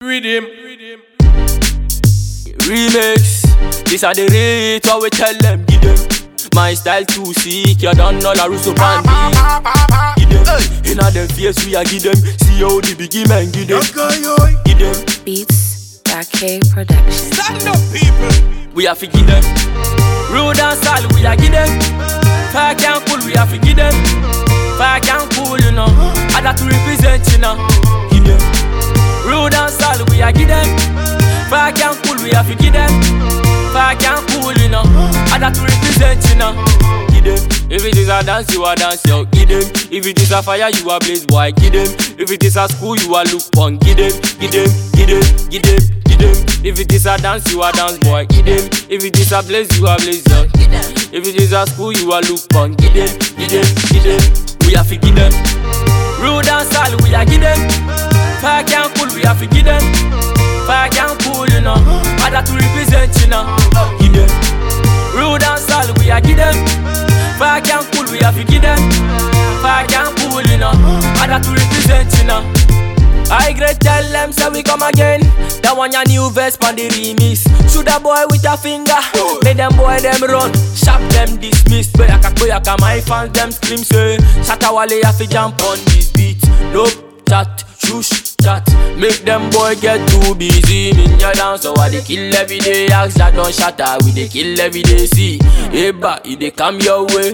Rhythm. Remix. This are the rate what we tell them. Give them. My style too sick. You don't know la Russo Bandi. Give them. Inna them face we a give them. See how the biggie man give them. Give them. Beats K Production. Stand up people. We have to give them. Rude and style we a give them. Fire can cool we have to give them. Fire can cool you know. I got to represent you know. Give them. Rude and style we a give them. Fire can cool we have to give them. Fire can cool you know. I got to represent you know. Give them. If it is a dance you a dance yo. Give them. If it is a fire you a blaze boy. Give them. If it is a school you a look punk. Give them. Give them. Give them. Give them. Give them. If it is a dance you a dance boy. Give them. If it is a blaze you a blaze yo. If it is a school you a look punk. Give them. Give them. Give them. We have to give them. Rude and style we a give them. Fire can cool we have to give them. Fire can cool you know. I got to represent you know. Give them. Rude and style we a give them. Fire can cool we have to give them. Fire can cool you know. I got to represent you know. I great tell them say we come again. That one your new vest on the remix. Shoot a boy with a finger. Make them boy them run. Shop them dismissed. Boyaka my fans them scream say Shatawale have to jump on this beat. Nope, chat, shush, chat. Make them boy get too busy. Ninja dance so I they kill every day. Ask that don't shatter we they kill every day. See, Eba, if they come your way.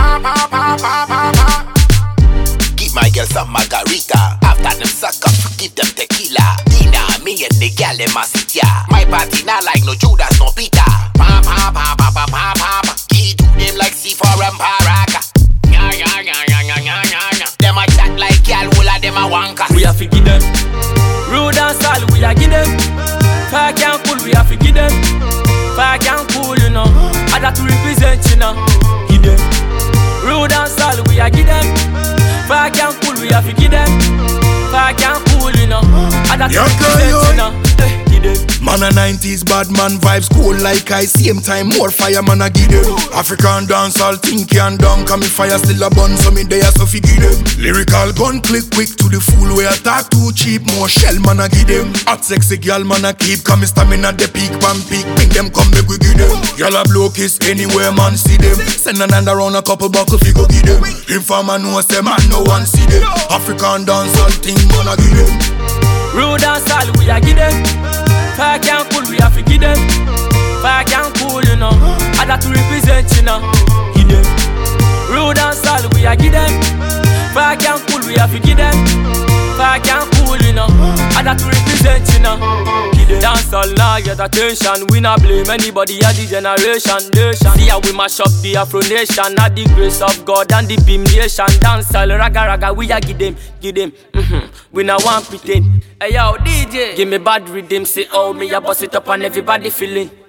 Give my girl some margarita. After them suck up, give them tequila. Dinner, me and the gal in my sit ya. My party not like no Judas, no Peter. Pa pa pa pa pa pa pa pa. He do them like C4 and Paraka. Ya ya ya ya ya ya ya. Them a chat like gal, all of them a wanka. We have to give them. Rude and style we a give them. Fire can cool we have to give them. Fire can cool you know. I got to represent you know. Give them. Rude and style we a give them. Fire can cool we have to give them. Fire can cool you know. I got to represent you know. Man a 90s bad man vibes cool like I same time more fire man a give them. African dance all think and down. Come me fire still a bun so me there so fi give them. Lyrical gun click quick to the fool where attack too cheap. More shell man a give them. Hot sexy girl man a keep. Come me stamina the peak pan peak. Bring them come make we give them. Y'all a blow kiss anywhere man see them. Send another round a couple buckle fi go give them. Informer know say man no one see them. African dance all thing man a give them. Rude and style we a give them. Fire can cool we have to give them. Fire can cool you know. I got to represent you know. Give them. Rude and style we a give them. Fire can cool we have to give them. Fire can cool you know. I got to represent you know. Dance all now get attention. We not blame anybody at the generation. See how we mash up the Afro nation. At the grace of God and the beam nation. Dance all raga raga we a give them. We not want pretend. Hey yo DJ, give me bad rhythm. Say oh me a bust it up and everybody feeling.